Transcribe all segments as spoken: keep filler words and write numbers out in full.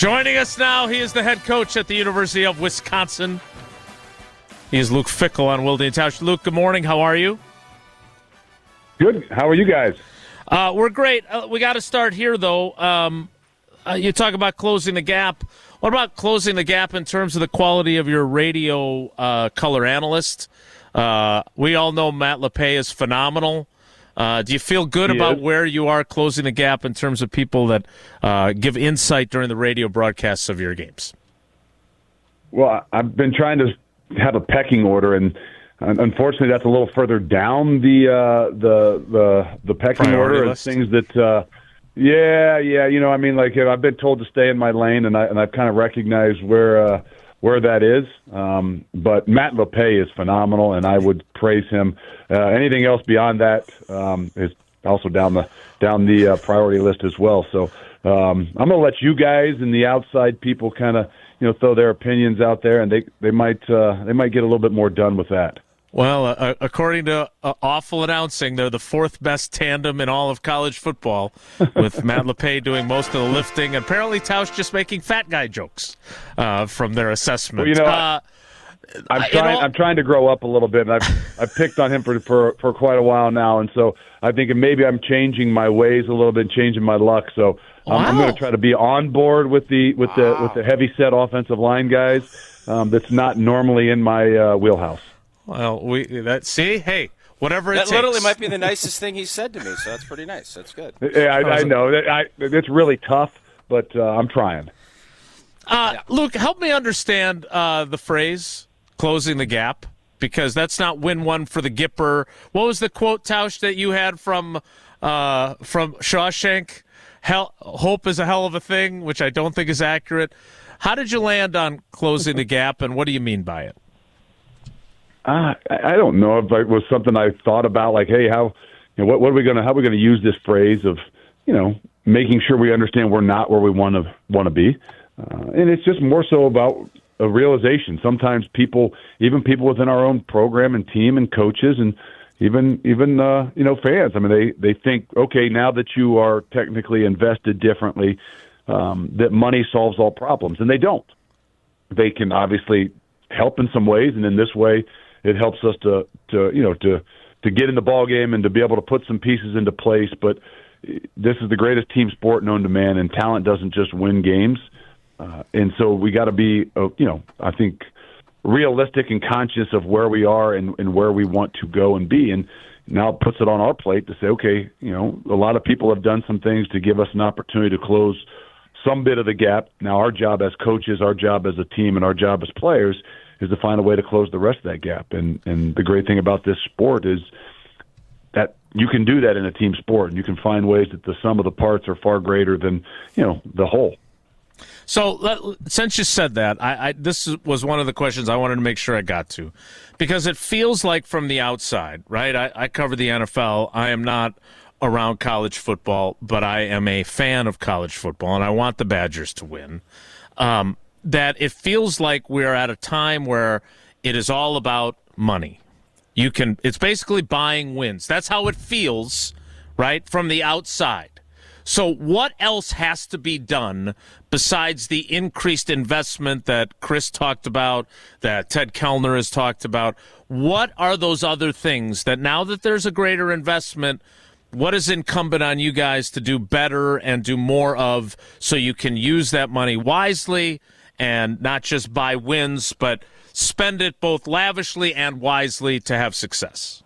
Joining us now, he is the head coach at the University of Wisconsin. He is Luke Fickell on Wilde and Tausch. Luke, good morning. How are you? Good. How are you guys? Uh, we're great. Uh, we got to start here, though. Um, uh, you talk about closing the gap. What about closing the gap in terms of the quality of your radio uh, color analyst? Uh, we all know Matt LePay is phenomenal. Uh, do you feel good He about is. where you are closing the gap in terms of people that uh, give insight during the radio broadcasts of your games? Well, I've been trying to have a pecking order, and unfortunately, that's a little further down the uh, the the the pecking Priority order. list? And things that, uh, yeah, yeah, you know, I mean, like I've been told to stay in my lane, and I and I've kind of recognized where uh, where that is. Um, but Matt LePay is phenomenal, and I would praise him. Uh, anything else beyond that um, is also down the down the uh, priority list as well. So um, I'm going to let you guys and the outside people kind of you know throw their opinions out there, and they they might uh, they might get a little bit more done with that. Well, uh, according to uh, Awful Announcing, they're the fourth best tandem in all of college football, with Matt LePay doing most of the lifting, and apparently Tausch just making fat guy jokes uh, from their assessment. Well, you know, uh, I'm I- trying. you know- I'm trying to grow up a little bit, and I've I've picked on him for, for for quite a while now, and so I think maybe I'm changing my ways a little bit, changing my luck. So um, I'm Wow. going to try to be on board with the with the with the heavy set offensive line guys. Um, that's not normally in my uh, wheelhouse. Well, we that see, hey, whatever it That takes. literally might be the nicest thing he said to me, so that's pretty nice. That's good. Yeah, I, I know that. I, it's really tough, but uh, I'm trying. Uh, Luke, help me understand uh, the phrase "closing the gap," because that's not win one for the Gipper. What was the quote, Tausch, that you had from uh, from Shawshank? Hell, hope is a hell of a thing, which I don't think is accurate. How did you land on closing the gap, and what do you mean by it? Uh, I I don't know if it was something I thought about, like, hey, how, you know, what, what are we going to, how are we going to use this phrase of, you know, making sure we understand we're not where we want to want to be, uh, and it's just more so about a realization. Sometimes people, even people within our own program and team and coaches, and even even uh, you know fans. I mean, they they think, okay, now that you are technically invested differently, um, that money solves all problems, and they don't. They can obviously help in some ways, and in this way, it helps us to, to you know to to get in the ball game and to be able to put some pieces into place. But this is the greatest team sport known to man, and talent doesn't just win games. Uh, and so we got to be, uh, you know, I think realistic and conscious of where we are and, and where we want to go and be. And now it puts it on our plate to say, okay, you know, a lot of people have done some things to give us an opportunity to close some bit of the gap. Now our job as coaches, our job as a team, and our job as players is to find a way to close the rest of that gap. And and the great thing about this sport is that you can do that in a team sport, and you can find ways that the sum of the parts are far greater than, you know, the whole. So let, since you said that, I, I this was one of the questions I wanted to make sure I got to, because it feels like from the outside, right? I, I cover the N F L. I am not around college football, but I am a fan of college football, and I want the Badgers to win. Um, that it feels like we're at a time where it is all about money. You can, it's basically buying wins. That's how it feels, right, from the outside. So what else has to be done besides the increased investment that Chris talked about, that Ted Kellner has talked about? What are those other things that now that there's a greater investment, what is incumbent on you guys to do better and do more of so you can use that money wisely and not just buy wins, but spend it both lavishly and wisely to have success?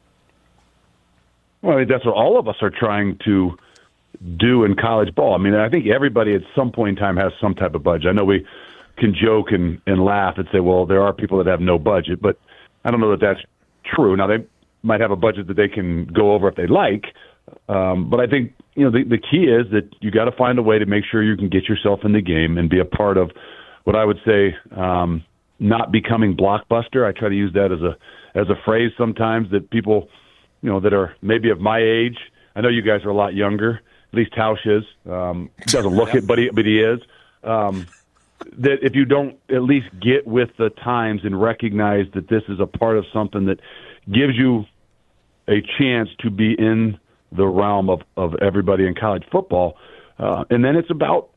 Well, I think that's what all of us are trying to do in college ball. I mean, I think everybody at some point in time has some type of budget. I know we can joke and, and laugh and say, well, there are people that have no budget, but I don't know that that's true. Now, they might have a budget that they can go over if they like, um, but I think, you know, the, the key is that you got to find a way to make sure you can get yourself in the game and be a part of what I would say um, not becoming blockbuster. I try to use that as a as a phrase sometimes that people, you know, that are maybe of my age. I know you guys are a lot younger. At least Tausch is. Um, doesn't look it, but he but he is. Um, that if you don't at least get with the times and recognize that this is a part of something that gives you a chance to be in the realm of, of everybody in college football, uh, and then it's about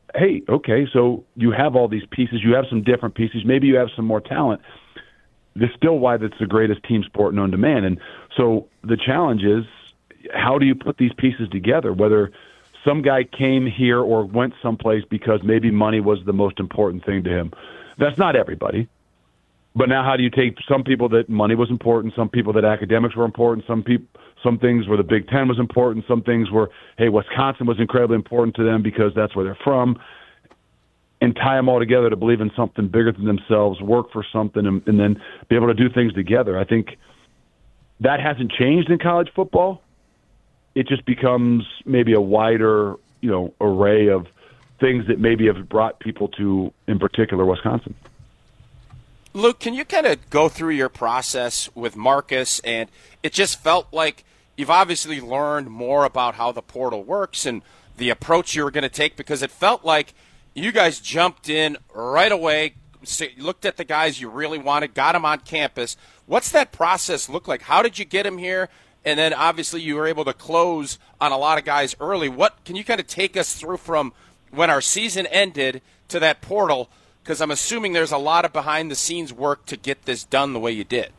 hey, okay, so you have all these pieces, you have some different pieces, maybe you have some more talent. This is still why that's the greatest team sport known to man. And so the challenge is, how do you put these pieces together? Whether some guy came here or went someplace because maybe money was the most important thing to him. That's not everybody. But now how do you take some people that money was important, some people that academics were important, some people, some things where the Big Ten was important, some things where, hey, Wisconsin was incredibly important to them because that's where they're from, and tie them all together to believe in something bigger than themselves, work for something, and, and then be able to do things together. I think that hasn't changed in college football. It just becomes maybe a wider, you know, array of things that maybe have brought people to, in particular, Wisconsin. Luke, can you kind of go through your process with Marcus? And it just felt like you've obviously learned more about how the portal works and the approach you were going to take, because it felt like you guys jumped in right away, looked at the guys you really wanted, got them on campus. What's that process look like? How did you get them here? And then obviously you were able to close on a lot of guys early. What can you kind of take us through from when our season ended to that portal? Because I'm assuming there's a lot of behind-the-scenes work to get this done the way you did.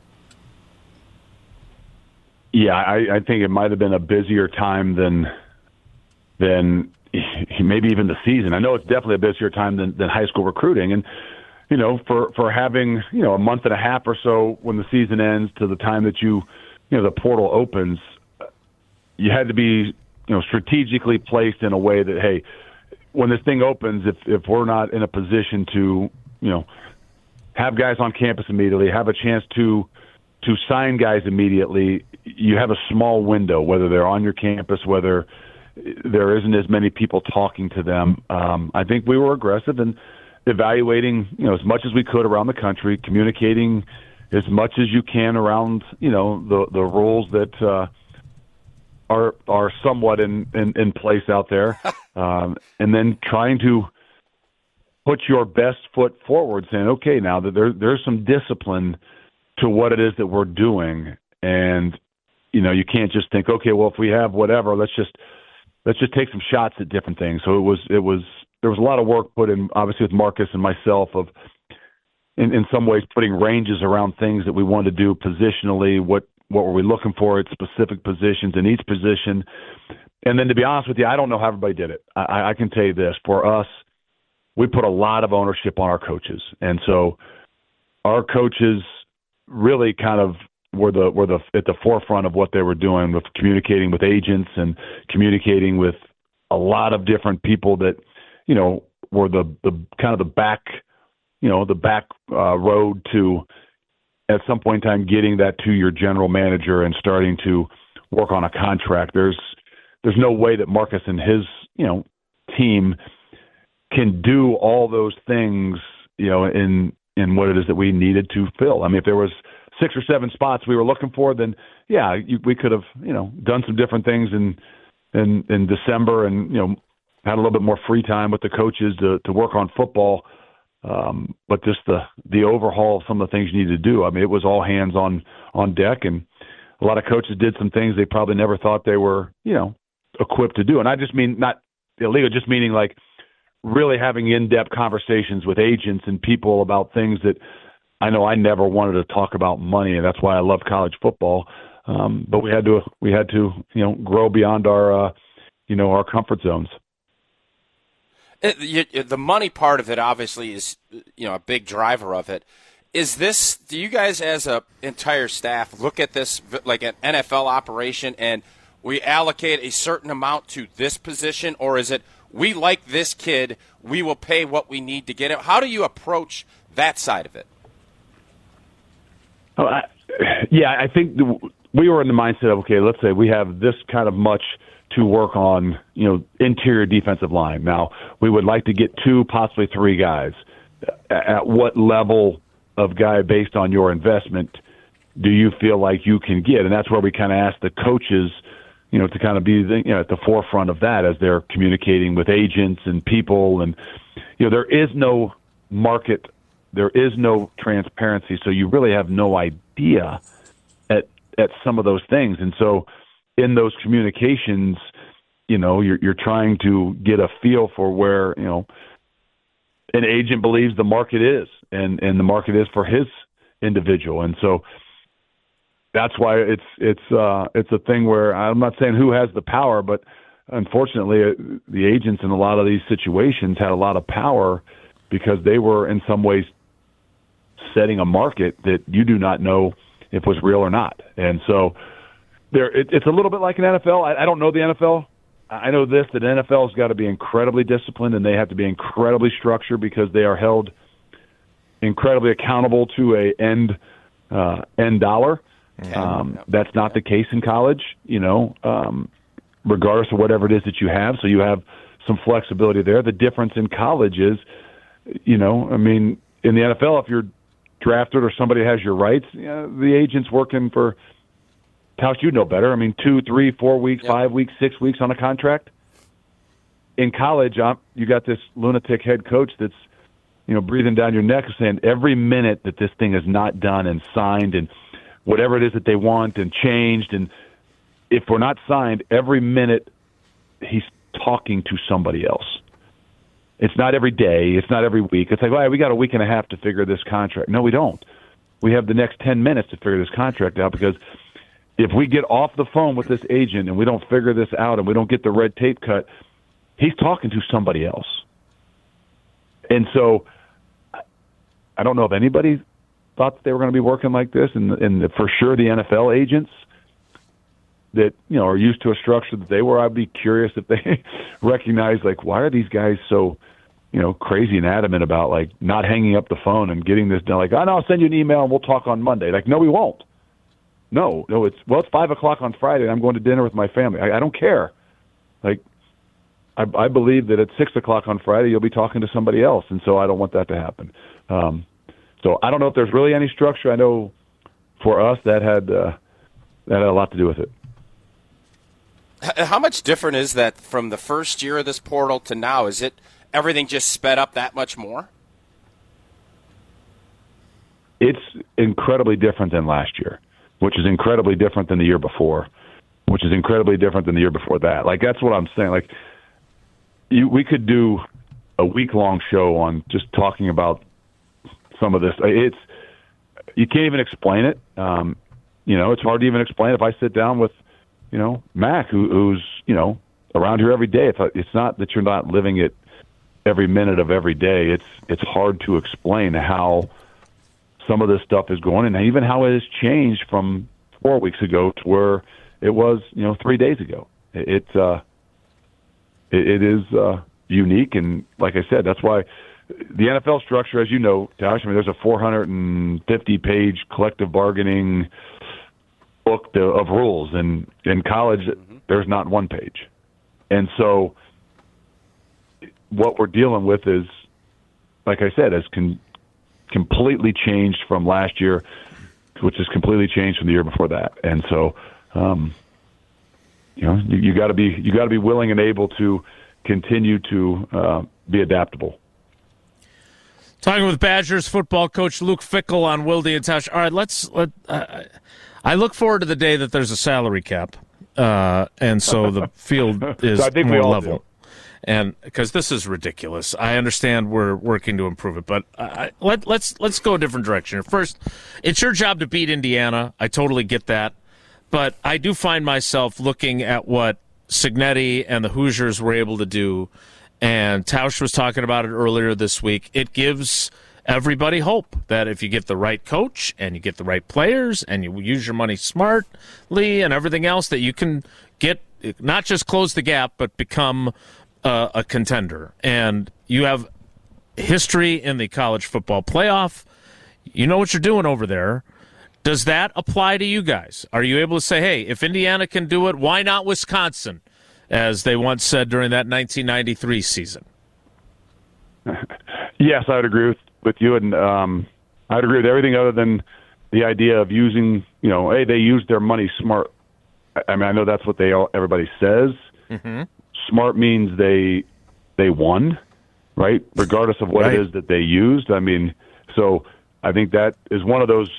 Yeah, I, I think it might have been a busier time than than maybe even the season. I know it's definitely a busier time than, than high school recruiting. And, you know, for, for having, you know, a month and a half or so when the season ends to the time that you, you know, the portal opens, you had to be, you know, strategically placed in a way that, hey, when this thing opens, if, if we're not in a position to, you know, have guys on campus immediately, have a chance to to sign guys immediately, you have a small window, whether they're on your campus, whether there isn't as many people talking to them. Um, I think we were aggressive in evaluating, you know, as much as we could around the country, communicating as much as you can around, you know, the the rules that uh, are are somewhat in, in, in place out there, um, and then trying to put your best foot forward, saying, okay, now that there there's some discipline to what it is that we're doing, and you know, you can't just think, okay, well, if we have whatever, let's just let's just take some shots at different things. So it was it was there was a lot of work put in, obviously, with Marcus and myself of. In, in some ways, putting ranges around things that we wanted to do positionally, what what were we looking for at specific positions in each position. And then, to be honest with you, I don't know how everybody did it. I, I can tell you this. For us, we put a lot of ownership on our coaches. And so our coaches really kind of were the were the at the forefront of what they were doing with communicating with agents and communicating with a lot of different people that, you know, were the, the kind of the back – you know, the back uh, road to, at some point in time, getting that to your general manager and starting to work on a contract. There's there's no way that Marcus and his, you know, team can do all those things, you know, in in what it is that we needed to fill. I mean, if there was six or seven spots we were looking for, then yeah, you, we could have, you know, done some different things in in in December and, you know, had a little bit more free time with the coaches to to work on football. Um, but just the, the overhaul of some of the things you need to do. I mean, it was all hands on, on deck, and a lot of coaches did some things they probably never thought they were, you know, equipped to do. And I just mean not illegal, just meaning like really having in-depth conversations with agents and people about things that I know I never wanted to talk about money, and that's why I love college football. Um, but we had to, we had to, you know, grow beyond our, uh, you know, our comfort zones. The money part of it obviously is, you know, a big driver of it. Is this, do you guys as a entire staff look at this like an N F L operation and we allocate a certain amount to this position, or is it we like this kid, we will pay what we need to get him? How do you approach that side of it? Oh, I, yeah, I think the, we were in the mindset of, okay, let's say we have this kind of much to work on, you know, interior defensive line. Now, we would like to get two, possibly three guys. At what level of guy, based on your investment, do you feel like you can get? And that's where we kind of ask the coaches, you know, to kind of be the, you know, at the forefront of that as they're communicating with agents and people. And, you know, there is no market, there is no transparency, so you really have no idea at at some of those things. And so in those communications, you know, you're you're trying to get a feel for where, you know, an agent believes the market is, and, and the market is for his individual. And so that's why it's it's uh, it's a thing where I'm not saying who has the power, but unfortunately, uh, the agents in a lot of these situations had a lot of power because they were in some ways setting a market that you do not know if was real or not. And so there, it, it's a little bit like an N F L. I, I don't know the N F L. I know this, that N F L has got to be incredibly disciplined and they have to be incredibly structured because they are held incredibly accountable to a end uh, end dollar. Um, that's not the case in college, you know, um, regardless of whatever it is that you have. So you have some flexibility there. The difference in college is, you know, I mean, in the N F L, if you're drafted or somebody has your rights, you know, the agent's working for, Tausch, you know better. I mean, two, three, four weeks, yep. five weeks, six weeks on a contract. In college, I'm, you got this lunatic head coach that's, you know, breathing down your neck and saying every minute that this thing is not done and signed and whatever it is that they want and changed, and if we're not signed, every minute he's talking to somebody else. It's not every day. It's not every week. It's like, well, we got a week and a half to figure this contract. No, we don't. We have the next ten minutes to figure this contract out because if we get off the phone with this agent and we don't figure this out and we don't get the red tape cut, he's talking to somebody else. And so I don't know if anybody thought that they were going to be working like this, and, and for sure the N F L agents that, you know, are used to a structure that they were, I'd be curious if they recognize, like, why are these guys so, you know, crazy and adamant about, like, not hanging up the phone and getting this done? Like, oh, no, I'll send you an email and we'll talk on Monday. Like, no, we won't. No, no, it's, well, it's five o'clock on Friday and I'm going to dinner with my family. I, I don't care. Like, I, I believe that at six o'clock on Friday you'll be talking to somebody else, and so I don't want that to happen. Um, so I don't know if there's really any structure. I know for us that had uh, that had a lot to do with it. How much different is that from the first year of this portal to now? Is it everything just sped up that much more? It's incredibly different than last year, which is incredibly different than the year before, which is incredibly different than the year before that. Like, that's what I'm saying. Like, you, we could do a week-long show on just talking about some of this. It's, you can't even explain it. Um, you know, it's hard to even explain if I sit down with, you know, Mac, who, who's, you know, around here every day. It's, it's not that you're not living it every minute of every day. It's, it's hard to explain how some of this stuff is going, and even how it has changed from four weeks ago to where it was, you know, three days ago. It, it uh, it, it is uh, unique, and like I said, that's why the N F L structure, as you know, Tausch, I mean, there's a four hundred fifty page collective bargaining book to, of rules, and in college, mm-hmm. there's not one page. And so what we're dealing with is, like I said, has con- completely changed from last year, which is completely changed from the year before that. And so, um, you know, you, you got to be you got to be willing and able to continue to uh, be adaptable. Talking with Badgers football coach Luke Fickell on Wilde and Tausch. All right, let's. Let, uh, I look forward to the day that there's a salary cap, uh, and so the field is so I think more we all level. Do. And because this is ridiculous, I understand we're working to improve it, but uh, let, let's let's go a different direction. First, it's your job to beat Indiana. I totally get that, but I do find myself looking at what Cignetti and the Hoosiers were able to do. And Tausch was talking about it earlier this week. It gives everybody hope that if you get the right coach and you get the right players and you use your money smartly and everything else, that you can get not just close the gap, but become uh, a contender. And you have history in the college football playoff. You know what you're doing over there. Does that apply to you guys? Are you able to say, hey, if Indiana can do it, why not Wisconsin? As they once said during that nineteen ninety-three season. Yes, I would agree with, with you, and um, I would agree with everything other than the idea of using, you know, hey, they used their money smart. I mean, I know that's what they all, everybody says. Mm-hmm. Smart means they they won, right? Regardless of what right. it is that they used. I mean, so I think that is one of those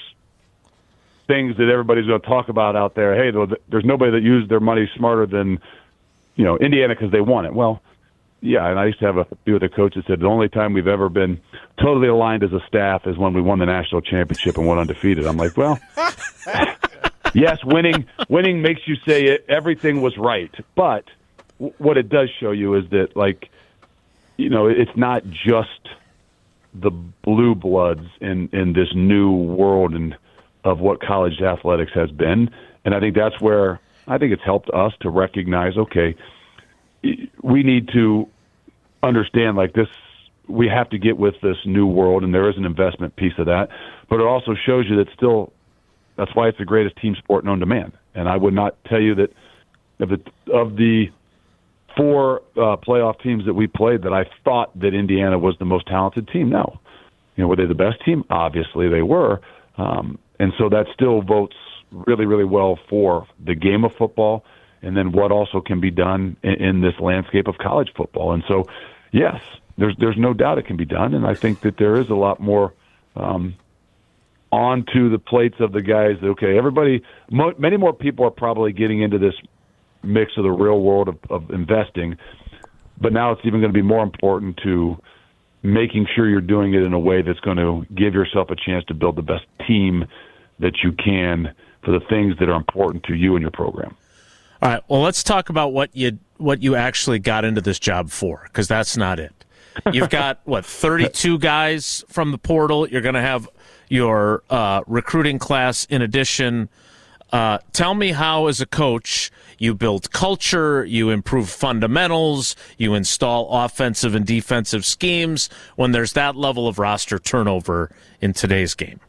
things that everybody's going to talk about out there. Hey, there's nobody that used their money smarter than you know, Indiana because they won it. Well, yeah, and I used to have a few of the coaches said the only time we've ever been totally aligned as a staff is when we won the national championship and went undefeated. I'm like, well, yes, winning winning makes you say it, everything was right. But w- what it does show you is that, like, you know, it's not just the blue bloods in, in this new world and of what college athletics has been. And I think that's where I think it's helped us to recognize, okay, we need to understand, like, this, we have to get with this new world, and there is an investment piece of that. But it also shows you that still, that's why it's the greatest team sport known to man. And I would not tell you that of the, of the four uh, playoff teams that we played that I thought that Indiana was the most talented team. No. You know, were they the best team? Obviously they were. Um, and so that still votes really, really well for the game of football, and then what also can be done in, in this landscape of college football. And so, yes, there's there's no doubt it can be done, and I think that there is a lot more um, onto the plates of the guys. Okay, everybody, mo- many more people are probably getting into this mix of the real world of, of investing, but now it's even going to be more important to making sure you're doing it in a way that's going to give yourself a chance to build the best team that you can for the things that are important to you and your program. All right. Well, let's talk about what you what you actually got into this job for, because that's not it. You've got, what, thirty-two guys from the portal. You're going to have your uh, recruiting class in addition. Uh, tell me how, as a coach, you build culture, you improve fundamentals, you install offensive and defensive schemes when there's that level of roster turnover in today's game.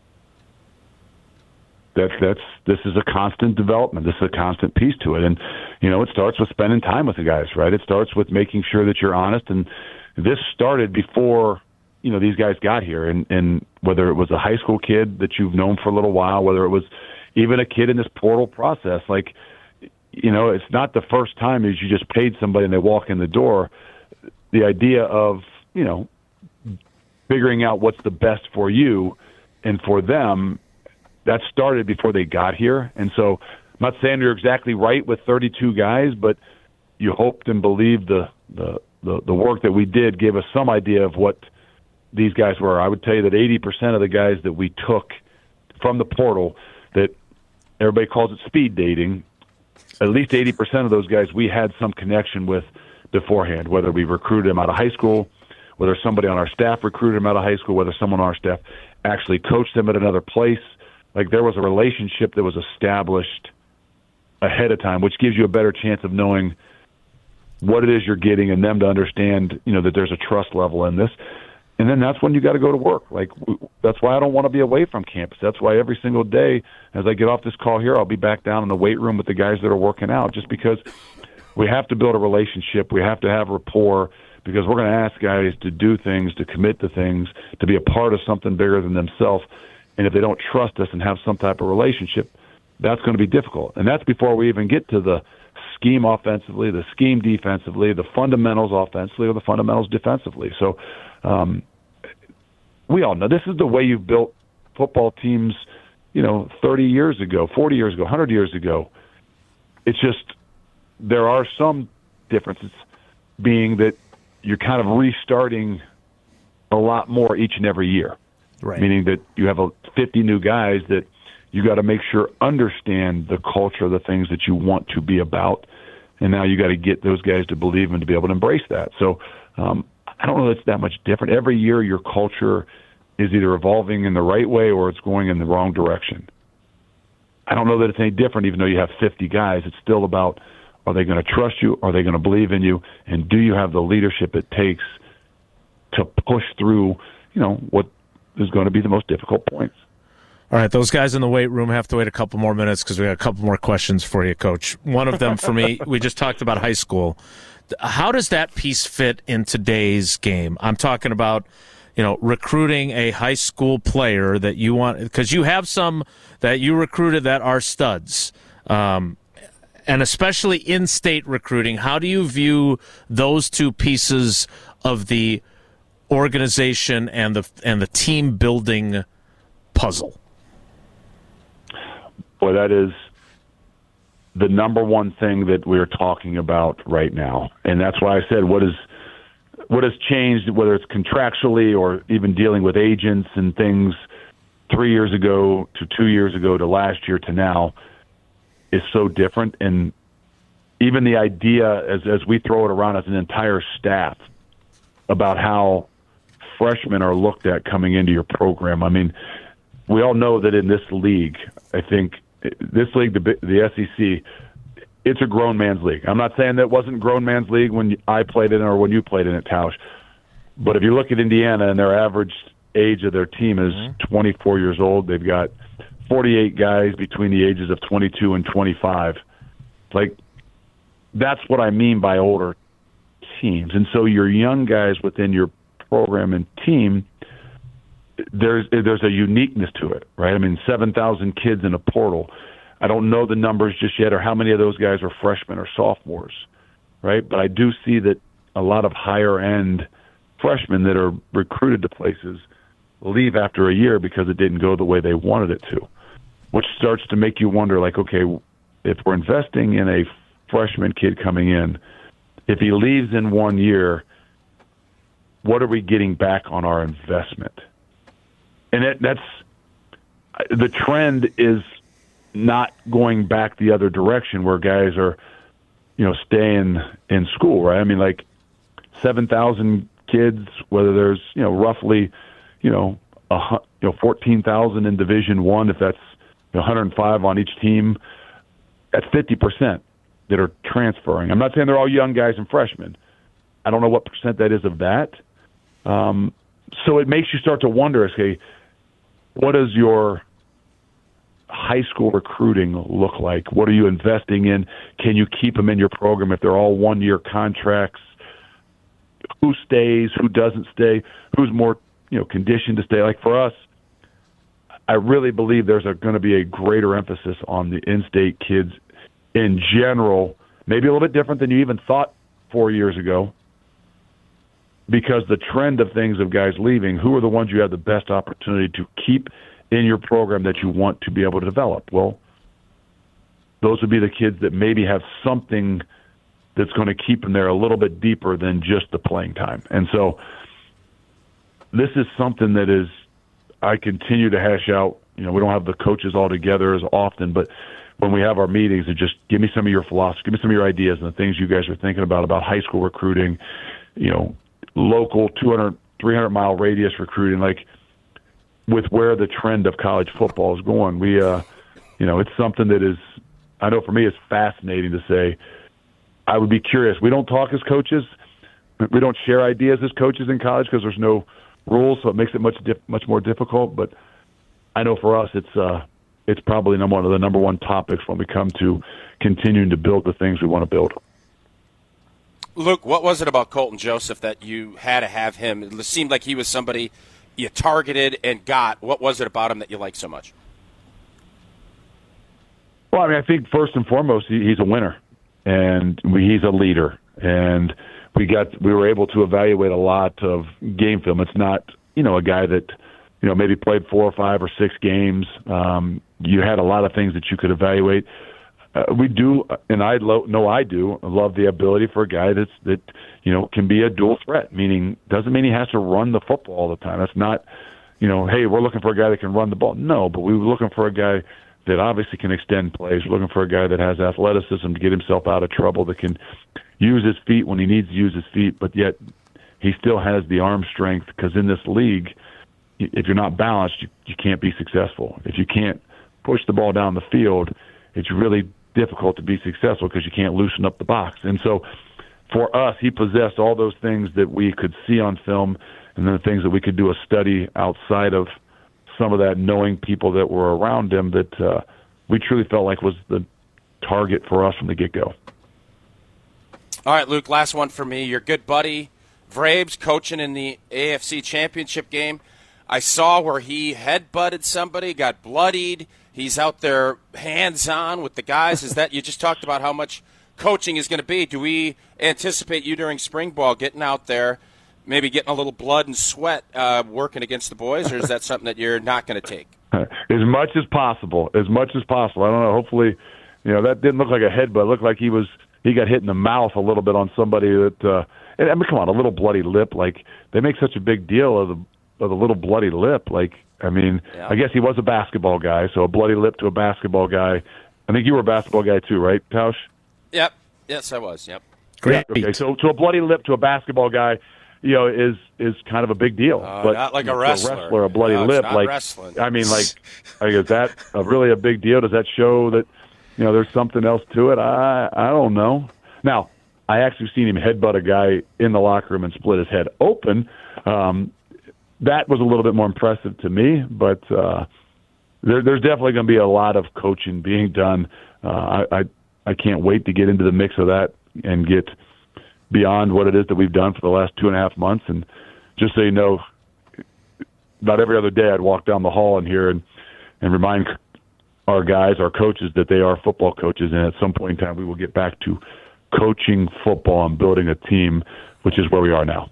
That's that's this is a constant development. This is a constant piece to it, and you know it starts with spending time with the guys, right? It starts with making sure that you're honest, and this started before you know these guys got here, and and whether it was a high school kid that you've known for a little while, whether it was even a kid in this portal process, like you know it's not the first time is you just paid somebody and they walk in the door. The idea of you know figuring out what's the best for you and for them. That started before they got here. And so I'm not saying you're exactly right with thirty-two guys, but you hoped and believed the, the, the, the work that we did gave us some idea of what these guys were. I would tell you that eighty percent of the guys that we took from the portal, that everybody calls it speed dating, at least eighty percent of those guys we had some connection with beforehand, whether we recruited them out of high school, whether somebody on our staff recruited them out of high school, whether someone on our staff actually coached them at another place. Like there was a relationship that was established ahead of time, which gives you a better chance of knowing what it is you're getting and them to understand, you know, that there's a trust level in this. And then that's when you got to go to work. Like that's why I don't want to be away from campus. That's why every single day as I get off this call here, I'll be back down in the weight room with the guys that are working out, just because we have to build a relationship. We have to have rapport, because we're going to ask guys to do things, to commit to things, to be a part of something bigger than themselves. And if they don't trust us and have some type of relationship, that's going to be difficult. And that's before we even get to the scheme offensively, the scheme defensively, the fundamentals offensively, or the fundamentals defensively. So um, we all know this is the way you've built football teams, you know, thirty years ago, forty years ago, one hundred years ago. It's just there are some differences, being that you're kind of restarting a lot more each and every year. Right. Meaning that you have a fifty new guys that you got to make sure understand the culture, the things that you want to be about, and now you got to get those guys to believe and to be able to embrace that. So um, I don't know that it's that much different. Every year your culture is either evolving in the right way or it's going in the wrong direction. I don't know that it's any different, even though you have fifty guys. It's still about, are they going to trust you? Are they going to believe in you? And do you have the leadership it takes to push through, you know, what is going to be the most difficult points? All right, those guys in the weight room have to wait a couple more minutes because we got a couple more questions for you, Coach. One of them for me, we just talked about high school. How does that piece fit in today's game? I'm talking about, you know, recruiting a high school player that you want, because you have some that you recruited that are studs, um, and especially in-state recruiting. How do you view those two pieces of the organization and the and the team building puzzle? Boy, that is the number one thing that we're talking about right now. And that's why I said what is what has changed, whether it's contractually or even dealing with agents and things three years ago to two years ago to last year to now, is so different. And even the idea, as as we throw it around as an entire staff, about how freshmen are looked at coming into your program. I mean, we all know that in this league, I think this league, the, the S E C, it's a grown man's league. I'm not saying that it wasn't grown man's league when I played in it or when you played in it, Tausch. But if you look at Indiana and their average age of their team is mm-hmm. twenty-four years old, they've got forty-eight guys between the ages of twenty-two and twenty-five. Like, that's what I mean by older teams. And so your young guys within your program and team, there's there's a uniqueness to it, right? I mean, seven thousand kids in a portal. I don't know the numbers just yet or how many of those guys are freshmen or sophomores, right? But I do see that a lot of higher-end freshmen that are recruited to places leave after a year because it didn't go the way they wanted it to, which starts to make you wonder, like, okay, if we're investing in a freshman kid coming in, if he leaves in one year, what are we getting back on our investment? And it, that's the trend is not going back the other direction where guys are, you know, staying in school, right? I mean, like seven thousand kids, whether there's, you know, roughly, you know, a, you know, fourteen thousand in Division One, if that's one hundred five on each team, that's fifty percent that are transferring. I'm not saying they're all young guys and freshmen. I don't know what percent that is of that. Um, so it makes you start to wonder, okay, what does your high school recruiting look like? What are you investing in? Can you keep them in your program if they're all one-year contracts? Who stays? Who doesn't stay? Who's more, you know, conditioned to stay? Like for us, I really believe there's going to be a greater emphasis on the in-state kids in general, maybe a little bit different than you even thought four years ago, because the trend of things of guys leaving, who are the ones you have the best opportunity to keep in your program that you want to be able to develop? Well, those would be the kids that maybe have something that's going to keep them there a little bit deeper than just the playing time. And so this is something that is, I continue to hash out. You know, we don't have the coaches all together as often, but when we have our meetings, and just give me some of your philosophy, give me some of your ideas and the things you guys are thinking about, about high school recruiting, you know, local two hundred, three hundred mile radius recruiting, like with where the trend of college football is going. We, uh, you know, it's something that is, I know for me, it's fascinating to say. I would be curious. We don't talk as coaches. We don't share ideas as coaches in college because there's no rules, so it makes it much dif- much more difficult. But I know for us, it's uh, it's probably number one of the number one topics when we come to continuing to build the things we want to build. Luke, what was it about Colton Joseph that you had to have him? It seemed like he was somebody you targeted and got. What was it about him that you liked so much? Well, I mean, I think first and foremost, he, he's a winner, and we, he's a leader. And we got we were able to evaluate a lot of game film. It's not, you know, a guy that, you know, maybe played four or five or six games. Um, you had a lot of things that you could evaluate. Uh, we do, and I lo- know I do, love the ability for a guy that's that you know can be a dual threat. Meaning, doesn't mean he has to run the football all the time. That's not, you know, hey, we're looking for a guy that can run the ball. No, but we were looking for a guy that obviously can extend plays. We're looking for a guy that has athleticism to get himself out of trouble, that can use his feet when he needs to use his feet, but yet he still has the arm strength, because in this league, if you're not balanced, you, you can't be successful. If you can't push the ball down the field, it's really difficult to be successful because you can't loosen up the box. And so for us, he possessed all those things that we could see on film, and then the things that we could do a study outside of some of that, knowing people that were around him, that uh, we truly felt like was the target for us from the get-go. All right, Luke, last one for me. Your good buddy, Vrabes, coaching in the A F C Championship game. I saw where he head-butted somebody, got bloodied. He's out there hands-on with the guys. Is that, you just talked about how much coaching is going to be. Do we anticipate you during spring ball getting out there, maybe getting a little blood and sweat uh, working against the boys, or is that something that you're not going to take? As much as possible, as much as possible. I don't know. Hopefully, you know, that didn't look like a headbutt. It looked like he was he got hit in the mouth a little bit on somebody that. Uh, and, I mean, come on, a little bloody lip. Like they make such a big deal of the of the little bloody lip. Like I mean, yeah. I guess he was a basketball guy, so a bloody lip to a basketball guy. I think you were a basketball guy too, right, Tausch? Yep. Yes, I was. Yep. Great. Yeah, okay, so to a bloody lip to a basketball guy, you know, is is kind of a big deal. Uh, but not like you know, a wrestler. A wrestler, a bloody no, lip, not like wrestling. I mean, like, like is that a, really a big deal? Does that show that you know there's something else to it? I I don't know. Now, I actually seen him headbutt a guy in the locker room and split his head open. Um, that was a little bit more impressive to me, but uh, there, there's definitely going to be a lot of coaching being done. Uh, I, I I can't wait to get into the mix of that and get beyond what it is that we've done for the last two and a half months. And just so you know, about every other day I'd walk down the hall in here and, and remind our guys, our coaches, that they are football coaches. And at some point in time, we will get back to coaching football and building a team, which is where we are now.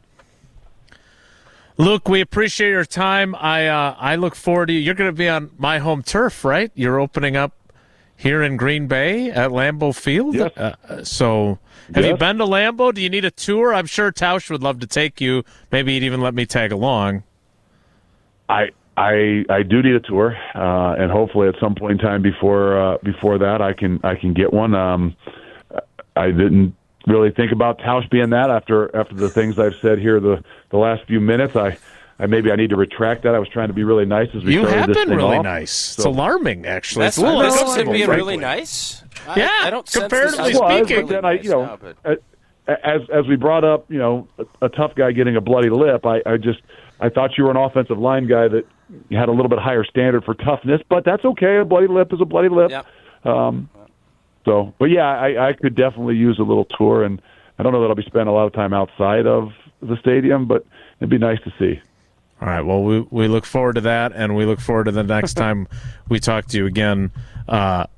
Luke, we appreciate your time. I uh, I look forward to you. You're going to be on my home turf, right? You're opening up here in Green Bay at Lambeau Field. Yes. Uh, so have yes. you been to Lambeau? Do you need a tour? I'm sure Tausch would love to take you. Maybe he'd even let me tag along. I I I do need a tour, uh, and hopefully at some point in time before uh, before that, I can I can get one. Um, I didn't really think about Tausch being that after after the things I've said here the the last few minutes. I. I, maybe I need to retract that. I was trying to be really nice as we you started this thing You have been really off. nice. So, it's alarming, actually. That's it's a little this uncomfortable, isn't being frankly. really nice. I, Yeah, I don't comparatively sense this speaking. But then I, you know, now, but... as as we brought up, you know, a, a tough guy getting a bloody lip. I, I just I thought you were an offensive line guy that had a little bit higher standard for toughness, but that's okay. A bloody lip is a bloody lip. Yep. Um, so, but yeah, I, I could definitely use a little tour, and I don't know that I'll be spending a lot of time outside of the stadium, but it'd be nice to see. All right. Well, we we look forward to that, and we look forward to the next time we talk to you again. Uh,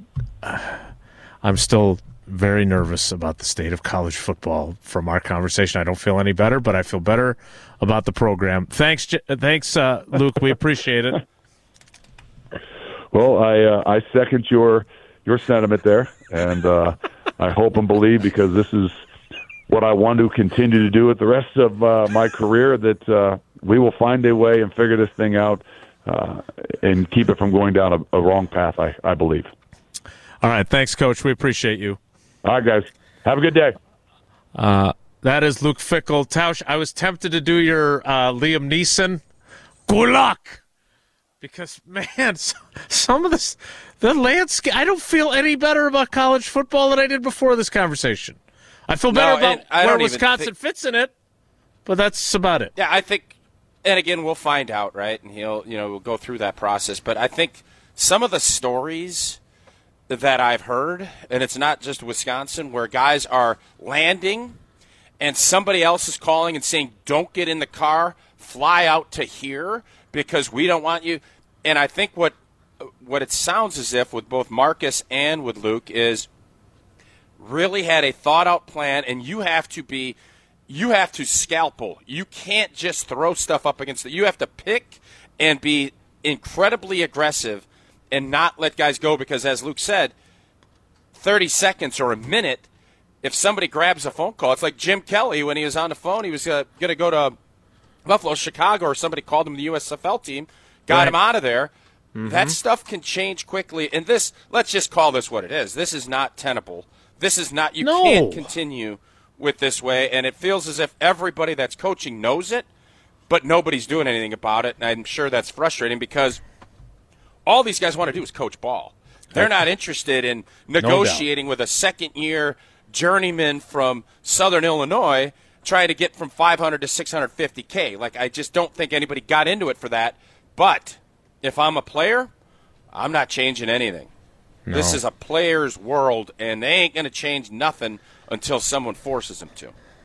I'm still very nervous about the state of college football from our conversation. I don't feel any better, but I feel better about the program. Thanks, J- thanks, uh, Luke. We appreciate it. Well, I uh, I second your your sentiment there, and uh, I hope and believe, because this is what I want to continue to do with the rest of uh, my career, that uh, we will find a way and figure this thing out uh, and keep it from going down a, a wrong path, I, I believe. All right. Thanks, Coach. We appreciate you. All right, guys. Have a good day. Uh, that is Luke Fickell. Tausch, I was tempted to do your uh, Liam Neeson. Good luck. Because, man, some of this, the landscape, I don't feel any better about college football than I did before this conversation. I feel better No, about I where don't even Wisconsin think- fits in it, but that's about it. Yeah, I think, and again, we'll find out, right? And he'll, you know, we'll go through that process. But I think some of the stories that I've heard, and it's not just Wisconsin, where guys are landing and somebody else is calling and saying, don't get in the car, fly out to here because we don't want you. And I think what what it sounds as if with both Marcus and with Luke is really had a thought-out plan, and you have to be you have to scalpel. You can't just throw stuff up against it. You have to pick and be incredibly aggressive and not let guys go, because, as Luke said, thirty seconds or a minute, if somebody grabs a phone call, it's like Jim Kelly when he was on the phone. He was uh, going to go to Buffalo, Chicago, or somebody called him the U S F L team, got right. him out of there. Mm-hmm. That stuff can change quickly. And this, let's just call this what it is. This is not tenable. This is not, you No. can't continue with this way. And it feels as if everybody that's coaching knows it, but nobody's doing anything about it. And I'm sure that's frustrating, because all these guys want to do is coach ball. They're not interested in negotiating with a second-year journeyman from Southern Illinois trying to get from five hundred to six hundred fifty K. Like, I just don't think anybody got into it for that. But if I'm a player, I'm not changing anything. This is a player's world, and they ain't going to change nothing until someone forces them to.